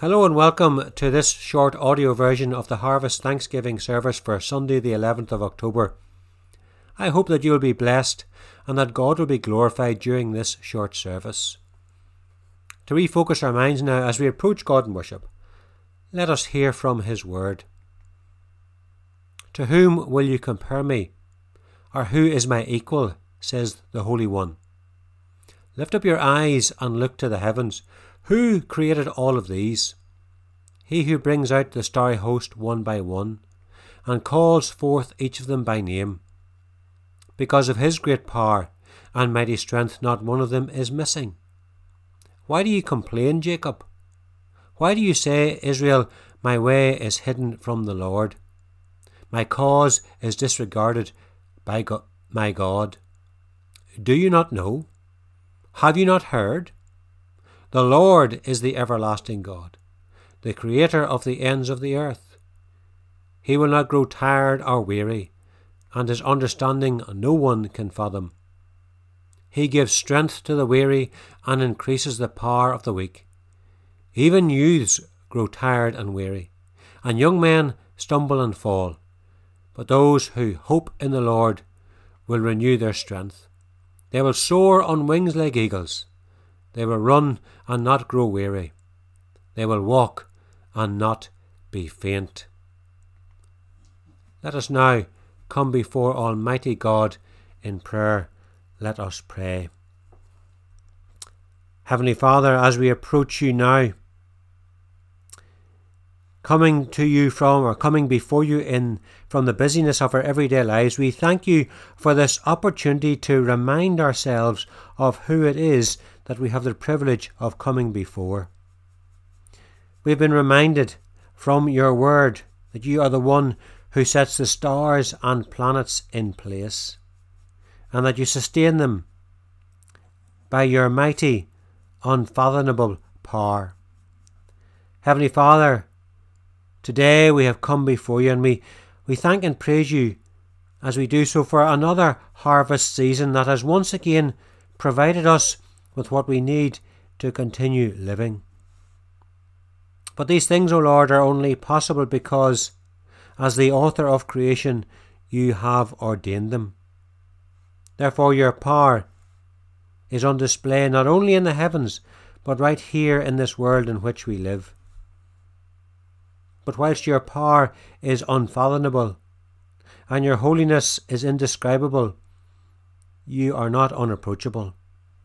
Hello and welcome to this short audio version of the Harvest Thanksgiving service for Sunday the 11th of October. I hope that you will be blessed and that God will be glorified during this short service. To refocus our minds now as we approach God in worship, let us hear from His Word. To whom will you compare me? Or who is my equal? Says the Holy One. Lift up your eyes and look to the heavens. Who created all of these? He who brings out the starry host one by one, and calls forth each of them by name. Because of His great power and mighty strength, not one of them is missing. Why do you complain, Jacob? Why do you say, Israel, my way is hidden from the Lord? My cause is disregarded by my God. Do you not know? Have you not heard? The Lord is the everlasting God, the Creator of the ends of the earth. He will not grow tired or weary, and His understanding no one can fathom. He gives strength to the weary and increases the power of the weak. Even youths grow tired and weary, and young men stumble and fall. But those who hope in the Lord will renew their strength. They will soar on wings like eagles. They will run and not grow weary. They will walk and not be faint. Let us now come before Almighty God in prayer. Let us pray. Heavenly Father, as we approach you now, coming before you from the busyness of our everyday lives, we thank you for this opportunity to remind ourselves of who it is that we have the privilege of coming before. We've been reminded from your word that you are the one who sets the stars and planets in place, and that you sustain them by your mighty, unfathomable power. Heavenly Father, today we have come before you, and we thank and praise you as we do so for another harvest season that has once again provided us with what we need to continue living. But these things, O Lord, are only possible because, as the author of creation, you have ordained them. Therefore your power is on display not only in the heavens, but right here in this world in which we live. But whilst your power is unfathomable, and your holiness is indescribable, you are not unapproachable.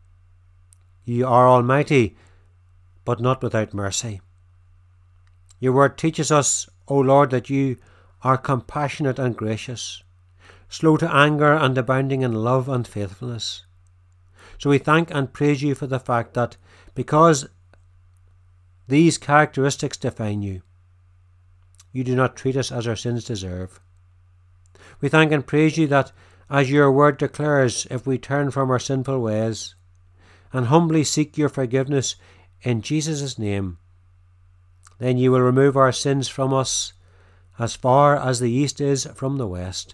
You are almighty, but not without mercy. Your word teaches us, O Lord, that you are compassionate and gracious, slow to anger and abounding in love and faithfulness. So we thank and praise you for the fact that because these characteristics define you, you do not treat us as our sins deserve. We thank and praise you that, as your word declares, if we turn from our sinful ways and humbly seek your forgiveness in Jesus' name, then you will remove our sins from us as far as the east is from the west.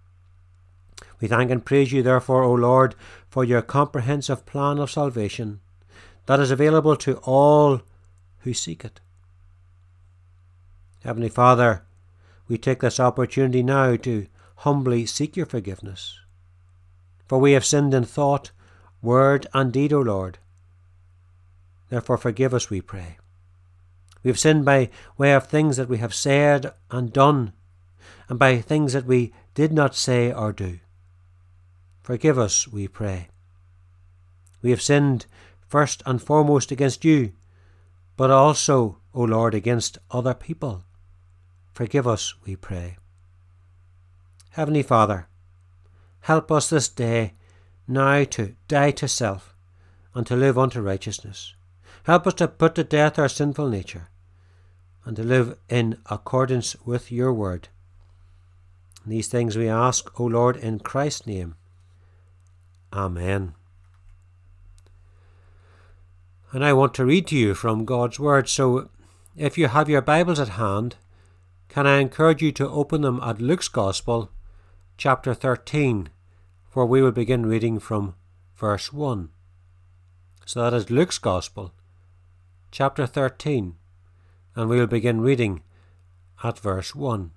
We thank and praise you, therefore, O Lord, for your comprehensive plan of salvation that is available to all who seek it. Heavenly Father, we take this opportunity now to humbly seek your forgiveness. For we have sinned in thought, word, and deed, O Lord. Therefore forgive us, we pray. We have sinned by way of things that we have said and done, and by things that we did not say or do. Forgive us, we pray. We have sinned first and foremost against you, but also, O Lord, against other people. Forgive us, we pray. Heavenly Father, help us this day now to die to self and to live unto righteousness. Help us to put to death our sinful nature and to live in accordance with your word. And these things we ask, O Lord, in Christ's name. Amen. And I want to read to you from God's word, so if you have your Bibles at hand, can I encourage you to open them at Luke's Gospel, chapter 13, where we will begin reading from verse 1. So that is Luke's Gospel, chapter 13, and we'll begin reading at verse 1.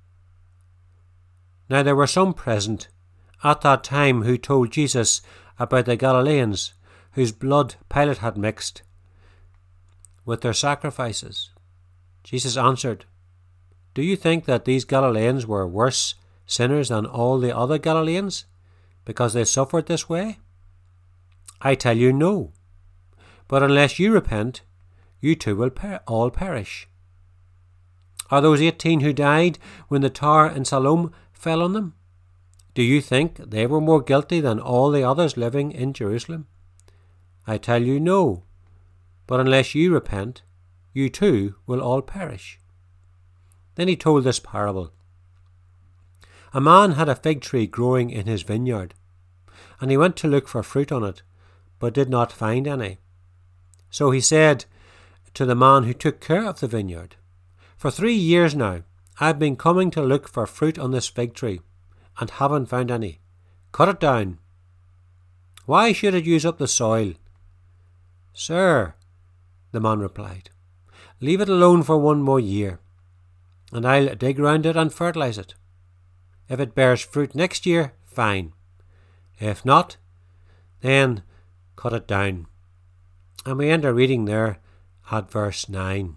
Now there were some present at that time who told Jesus about the Galileans, whose blood Pilate had mixed with their sacrifices. Jesus answered, Do you think that these Galileans were worse sinners than all the other Galileans, because they suffered this way? I tell you, no. But unless you repent, you too will all perish. Are those 18 who died when the tower in Siloam fell on them? Do you think they were more guilty than all the others living in Jerusalem? I tell you, no. But unless you repent, you too will all perish. Then he told this parable. A man had a fig tree growing in his vineyard, and he went to look for fruit on it, but did not find any. So he said to the man who took care of the vineyard, For 3 years now, I've been coming to look for fruit on this fig tree, and haven't found any. Cut it down. Why should it use up the soil? Sir, the man replied, leave it alone for 1 more year, and I'll dig round it and fertilize it. If it bears fruit next year, fine. If not, then cut it down. And we end our reading there at verse 9.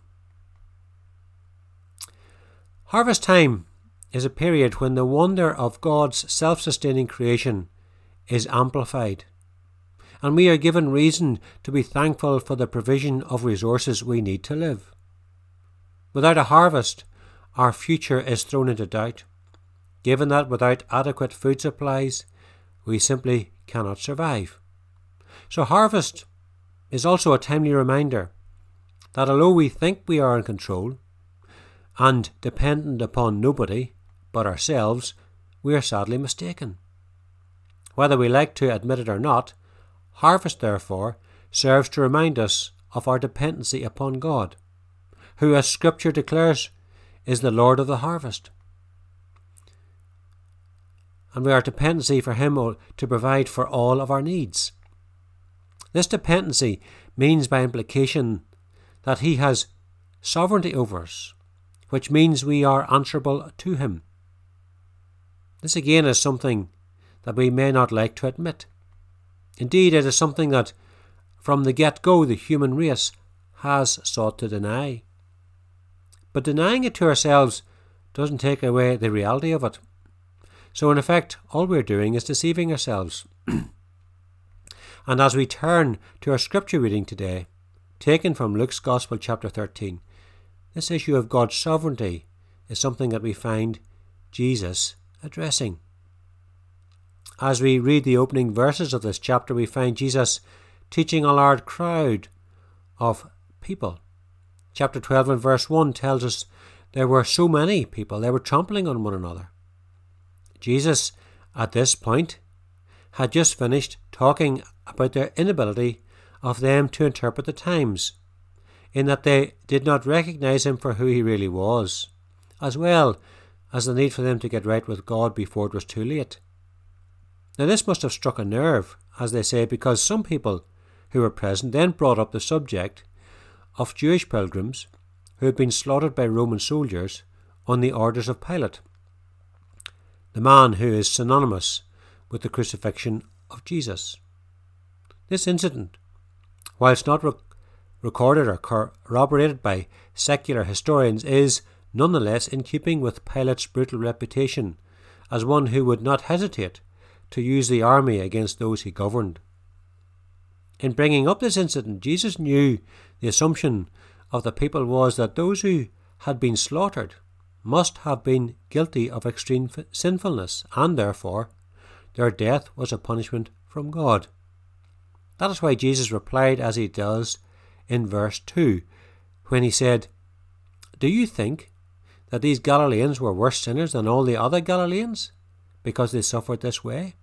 Harvest time is a period when the wonder of God's self-sustaining creation is amplified, and we are given reason to be thankful for the provision of resources we need to live. Without a harvest, our future is thrown into doubt, given that without adequate food supplies, we simply cannot survive. So harvest is also a timely reminder that although we think we are in control and dependent upon nobody but ourselves, we are sadly mistaken. Whether we like to admit it or not, harvest, therefore, serves to remind us of our dependency upon God, who, as Scripture declares, is the Lord of the harvest. And we are dependency for Him to provide for all of our needs. This dependency means by implication that He has sovereignty over us, which means we are answerable to Him. This again is something that we may not like to admit. Indeed, it is something that from the get-go the human race has sought to deny. But denying it to ourselves doesn't take away the reality of it. So in effect, all we're doing is deceiving ourselves. And as we turn to our scripture reading today, taken from Luke's Gospel chapter 13, this issue of God's sovereignty is something that we find Jesus addressing. As we read the opening verses of this chapter, we find Jesus teaching a large crowd of people. Chapter 12 and verse 1 tells us there were so many people, they were trampling on one another. Jesus, at this point, had just finished talking about their inability of them to interpret the times, in that they did not recognize Him for who He really was, as well as the need for them to get right with God before it was too late. Now this must have struck a nerve, as they say, because some people who were present then brought up the subject of Jewish pilgrims who had been slaughtered by Roman soldiers on the orders of Pilate, the man who is synonymous with the crucifixion of Jesus. This incident, whilst not recorded or corroborated by secular historians, is nonetheless in keeping with Pilate's brutal reputation as one who would not hesitate to use the army against those he governed. In bringing up this incident, Jesus knew the assumption of the people was that those who had been slaughtered must have been guilty of extreme sinfulness, and therefore their death was a punishment from God. That is why Jesus replied as He does in verse 2, when He said, Do you think that these Galileans were worse sinners than all the other Galileans, because they suffered this way?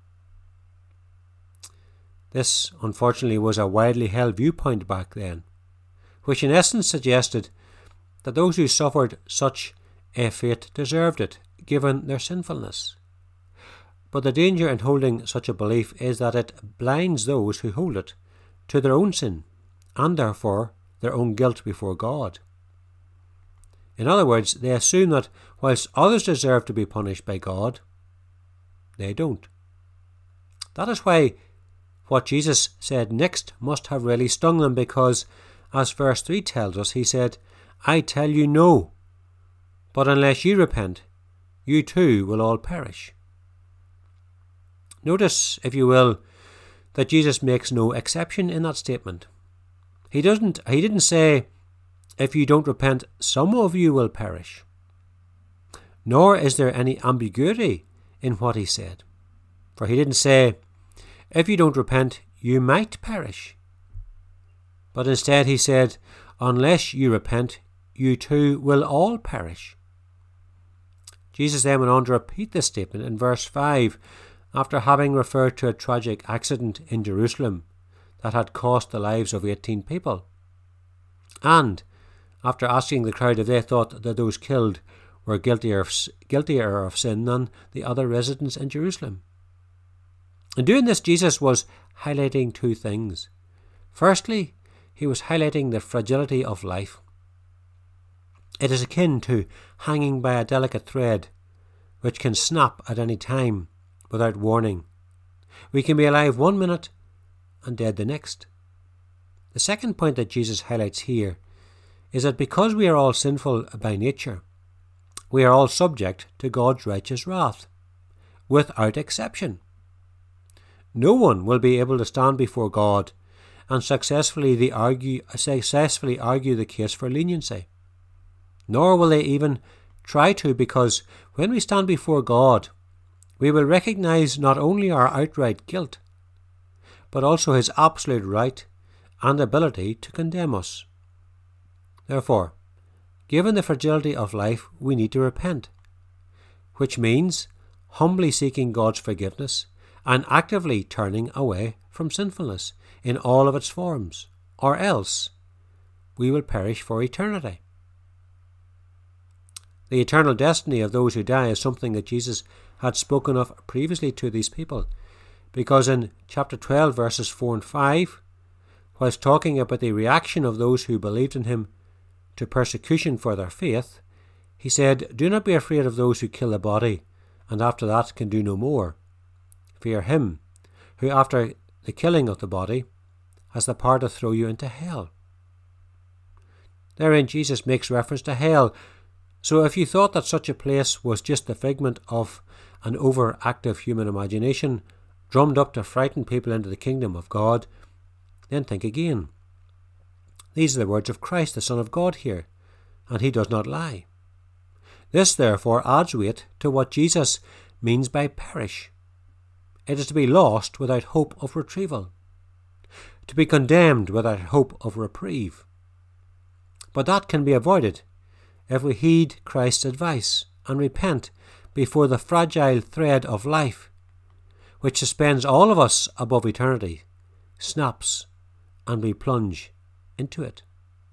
This, unfortunately, was a widely held viewpoint back then, which in essence suggested that those who suffered such a fate deserved it, given their sinfulness. But the danger in holding such a belief is that it blinds those who hold it to their own sin, and therefore their own guilt before God. In other words, they assume that whilst others deserve to be punished by God, they don't. That is why what Jesus said next must have really stung them, because, as verse 3 tells us, he said, I tell you no, but unless you repent, you too will all perish. Notice, if you will, that Jesus makes no exception in that statement. He didn't say, if you don't repent, some of you will perish. Nor is there any ambiguity in what he said. For he didn't say, if you don't repent, you might perish. But instead he said, unless you repent, you too will all perish. Jesus then went on to repeat this statement in verse 5, after having referred to a tragic accident in Jerusalem that had cost the lives of 18 people. And after asking the crowd if they thought that those killed were guiltier of sin than the other residents in Jerusalem. In doing this, Jesus was highlighting two things. Firstly, he was highlighting the fragility of life. It is akin to hanging by a delicate thread, which can snap at any time without warning. We can be alive 1 minute and dead the next. The second point that Jesus highlights here is that because we are all sinful by nature, we are all subject to God's righteous wrath, without exception. No one will be able to stand before God and successfully argue the case for leniency. Nor will they even try to, because when we stand before God, we will recognize not only our outright guilt, but also his absolute right and ability to condemn us. Therefore, given the fragility of life, we need to repent, which means humbly seeking God's forgiveness and actively turning away from sinfulness in all of its forms, or else we will perish for eternity. The eternal destiny of those who die is something that Jesus had spoken of previously to these people, because in chapter 12 verses 4 and 5, whilst talking about the reaction of those who believed in him to persecution for their faith, he said, do not be afraid of those who kill the body, and after that can do no more. Fear him who after the killing of the body has the power to throw you into hell. Therein Jesus makes reference to hell. So if you thought that such a place was just the figment of an overactive human imagination drummed up to frighten people into the kingdom of God, then think again. These are the words of Christ, the Son of God here, and he does not lie. This, therefore, adds weight to what Jesus means by perish. It is to be lost without hope of retrieval, to be condemned without hope of reprieve. But that can be avoided if we heed Christ's advice and repent before the fragile thread of life, which suspends all of us above eternity, snaps and we plunge into it.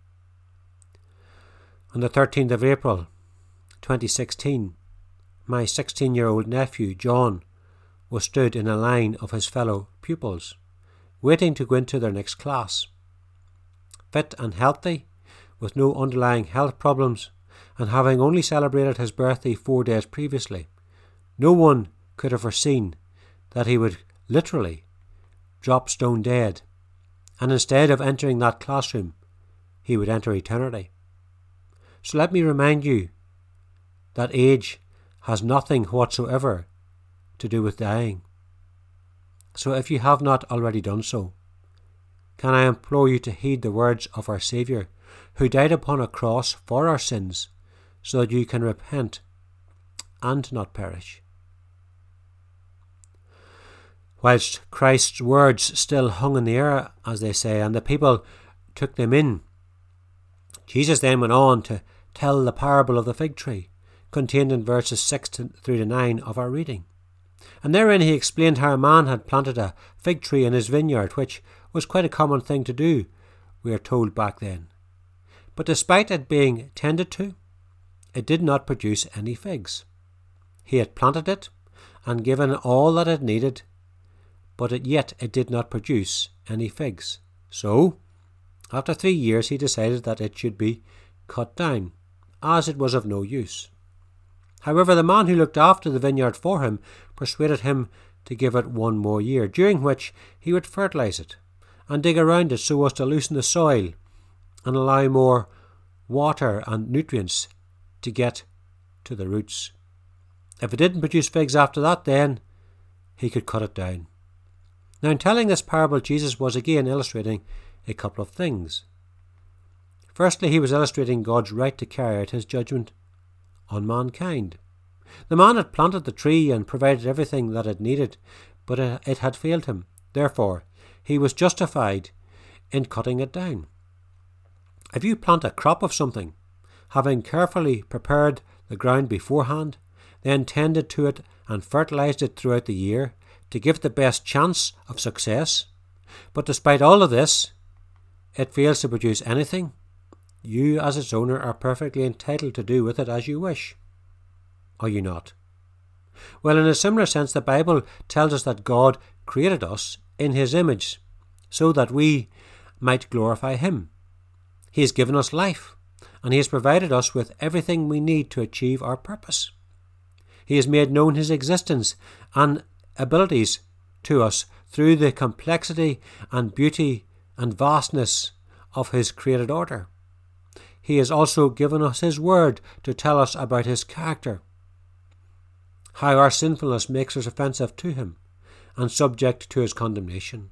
On the 13th of April 2016, my 16-year-old nephew John was stood in a line of his fellow pupils, waiting to go into their next class. Fit and healthy, with no underlying health problems, and having only celebrated his birthday 4 days previously, no one could have foreseen that he would literally drop stone dead, and instead of entering that classroom, he would enter eternity. So let me remind you that age has nothing whatsoever to do with dying. So if you have not already done so, can I implore you to heed the words of our Saviour, who died upon a cross for our sins, so that you can repent and not perish. Whilst Christ's words still hung in the air, as they say, and the people took them in, Jesus then went on to tell the parable of the fig tree, contained in verses 6 through to 9 of our reading. And therein he explained how a man had planted a fig tree in his vineyard, which was quite a common thing to do, we are told back then. But despite it being tended to, it did not produce any figs. He had planted it and given all that it needed, but yet it did not produce any figs. So, after 3 years, he decided that it should be cut down as it was of no use. However, the man who looked after the vineyard for him persuaded him to give it 1 more year, during which he would fertilize it and dig around it so as to loosen the soil and allow more water and nutrients to get to the roots. If it didn't produce figs after that, then he could cut it down. Now, in telling this parable, Jesus was again illustrating a couple of things. Firstly, he was illustrating God's right to carry out his judgment on mankind. The man had planted the tree and provided everything that it needed, but it had failed him. Therefore, he was justified in cutting it down. If you plant a crop of something, having carefully prepared the ground beforehand, then tended to it and fertilized it throughout the year to give the best chance of success, but despite all of this, it fails to produce anything, you as its owner are perfectly entitled to do with it as you wish. Are you not? Well, in a similar sense, the Bible tells us that God created us in his image so that we might glorify him. He has given us life, and he has provided us with everything we need to achieve our purpose. He has made known his existence and abilities to us through the complexity and beauty and vastness of his created order. He has also given us his word to tell us about his character, how our sinfulness makes us offensive to him and subject to his condemnation.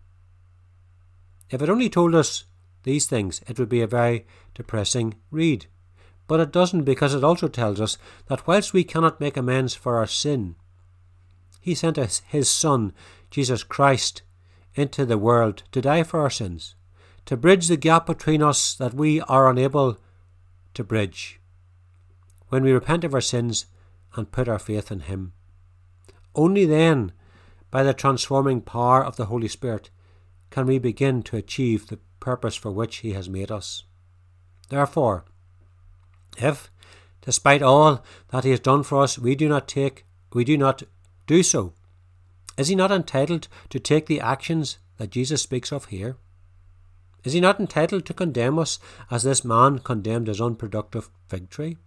If it only told us these things, it would be a very depressing read. But it doesn't, because it also tells us that whilst we cannot make amends for our sin, he sent us his Son, Jesus Christ, into the world to die for our sins, to bridge the gap between us that we are unable to bridge when we repent of our sins and put our faith in him. Only then, by the transforming power of the Holy Spirit, can we begin to achieve the purpose for which he has made us. Therefore, if, despite all that he has done for us, we do not do so, is he not entitled to take the actions that Jesus speaks of here? Is he not entitled to condemn us as this man condemned his unproductive fig tree?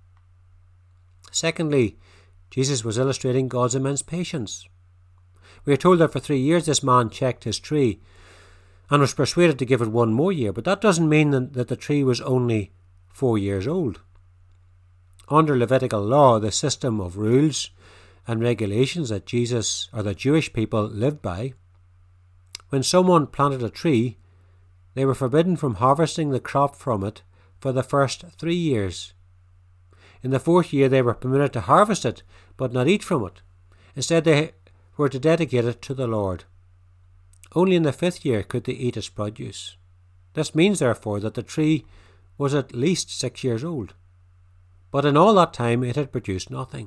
Secondly, Jesus was illustrating God's immense patience. We are told that for 3 years this man checked his tree and was persuaded to give it 1 more year, but that doesn't mean that the tree was only 4 years old. Under Levitical law, the system of rules and regulations that the Jewish people lived by, when someone planted a tree, they were forbidden from harvesting the crop from it for the first 3 years. In the 4th year they were permitted to harvest it, but not eat from it. Instead they were to dedicate it to the Lord. Only in the 5th year could they eat its produce. This means, therefore, that the tree was at least 6 years old. But in all that time it had produced nothing.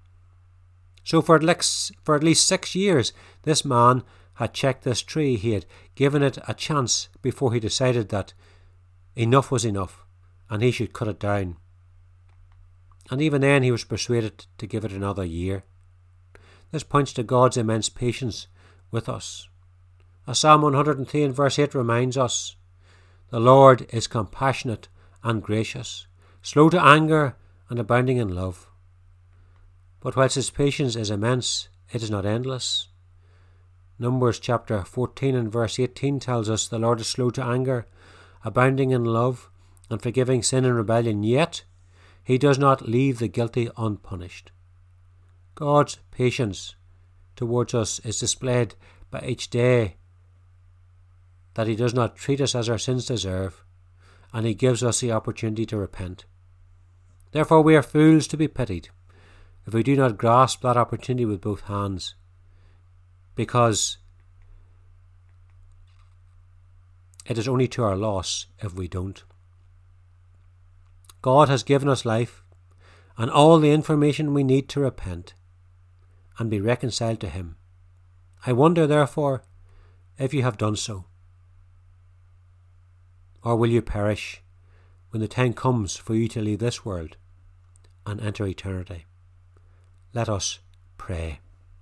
So for at least 6 years this man had checked this tree. He had given it a chance before he decided that enough was enough and he should cut it down. And even then he was persuaded to give it another year. This points to God's immense patience with us. As Psalm 103 and verse 8 reminds us, the Lord is compassionate and gracious, slow to anger and abounding in love. But whilst his patience is immense, it is not endless. Numbers chapter 14 and verse 18 tells us the Lord is slow to anger, abounding in love, and forgiving sin and rebellion, yet he does not leave the guilty unpunished. God's patience towards us is displayed by each day that he does not treat us as our sins deserve, and he gives us the opportunity to repent. Therefore we are fools to be pitied if we do not grasp that opportunity with both hands, because it is only to our loss if we don't. God has given us life and all the information we need to repent and be reconciled to him. I wonder, therefore, if you have done so. Or will you perish when the time comes for you to leave this world and enter eternity? Let us pray.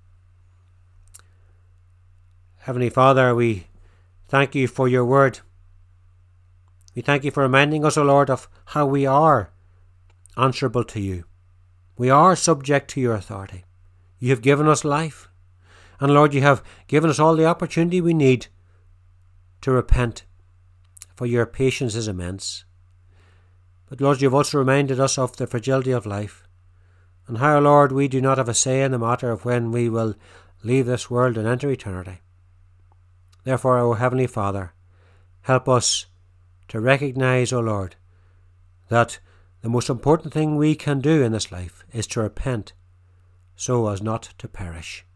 Heavenly Father, we thank you for your word. We thank you for reminding us, O Lord, of how we are answerable to you. We are subject to your authority. You have given us life. And Lord, you have given us all the opportunity we need to repent, for your patience is immense. But Lord, you've also reminded us of the fragility of life, and how, Lord, we do not have a say in the matter of when we will leave this world and enter eternity. Therefore, O Heavenly Father, help us to recognize, O Lord, that the most important thing we can do in this life is to repent so as not to perish.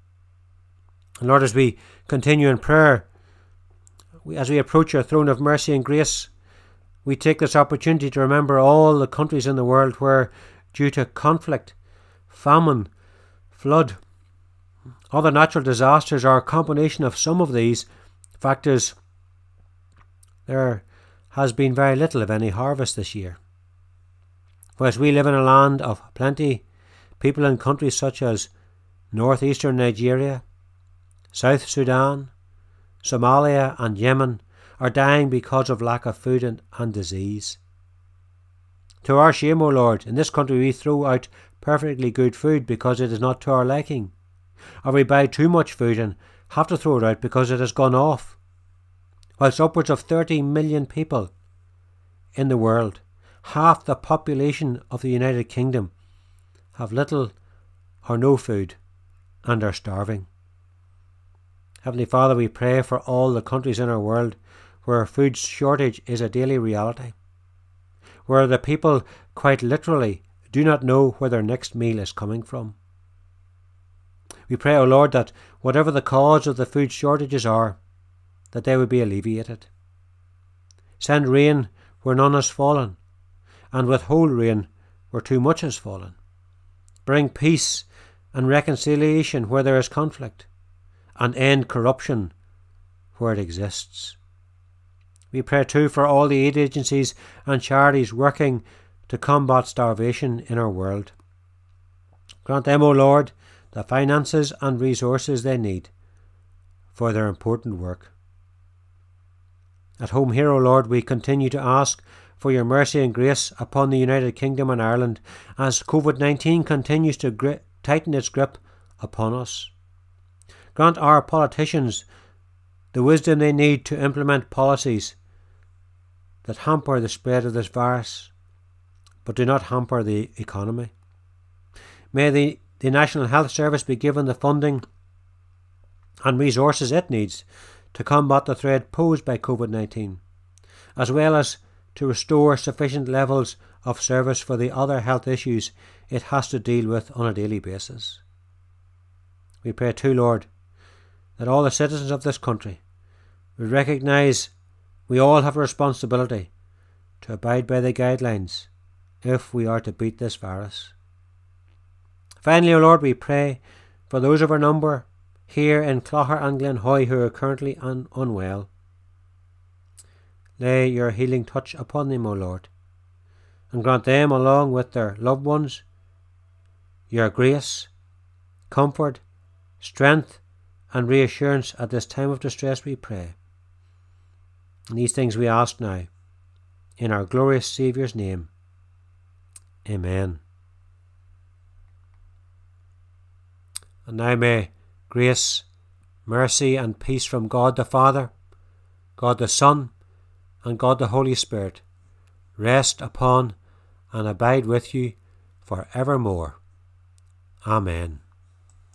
And Lord, as we continue in prayer, as we approach your throne of mercy and grace, we take this opportunity to remember all the countries in the world where, due to conflict, famine, flood, other natural disasters, or a combination of some of these factors, there has been very little of any harvest this year. Whereas we live in a land of plenty, people in countries such as northeastern Nigeria, South Sudan, Somalia and Yemen are dying because of lack of food and disease. To our shame, O Lord, in this country we throw out perfectly good food because it is not to our liking, or we buy too much food and have to throw it out because it has gone off, whilst upwards of 30 million people in the world, half the population of the United Kingdom, have little or no food and are starving. Heavenly Father, we pray for all the countries in our world where food shortage is a daily reality, where the people quite literally do not know where their next meal is coming from. We pray, O Lord, that whatever the cause of the food shortages are, that they would be alleviated. Send rain where none has fallen, and withhold rain where too much has fallen. Bring peace and reconciliation where there is conflict, and end corruption where it exists. We pray too for all the aid agencies and charities working to combat starvation in our world. Grant them, O Lord, the finances and resources they need for their important work. At home here, O Lord, we continue to ask for your mercy and grace upon the United Kingdom and Ireland as COVID-19 continues to tighten its grip upon us. Grant our politicians the wisdom they need to implement policies that hamper the spread of this virus, but do not hamper the economy. May the National Health Service be given the funding and resources it needs to combat the threat posed by COVID-19, as well as to restore sufficient levels of service for the other health issues it has to deal with on a daily basis. We pray too, Lord, that all the citizens of this country would recognise we all have a responsibility to abide by the guidelines if we are to beat this virus. Finally, O Lord, we pray for those of our number here in Clogher and Glenhoy who are currently unwell. Lay your healing touch upon them, O Lord, and grant them, along with their loved ones, your grace, comfort, strength and reassurance at this time of distress, we pray. And these things we ask now, in our glorious Saviour's name. Amen. And now may grace, mercy and peace from God the Father, God the Son, and God the Holy Spirit rest upon and abide with you for evermore. Amen.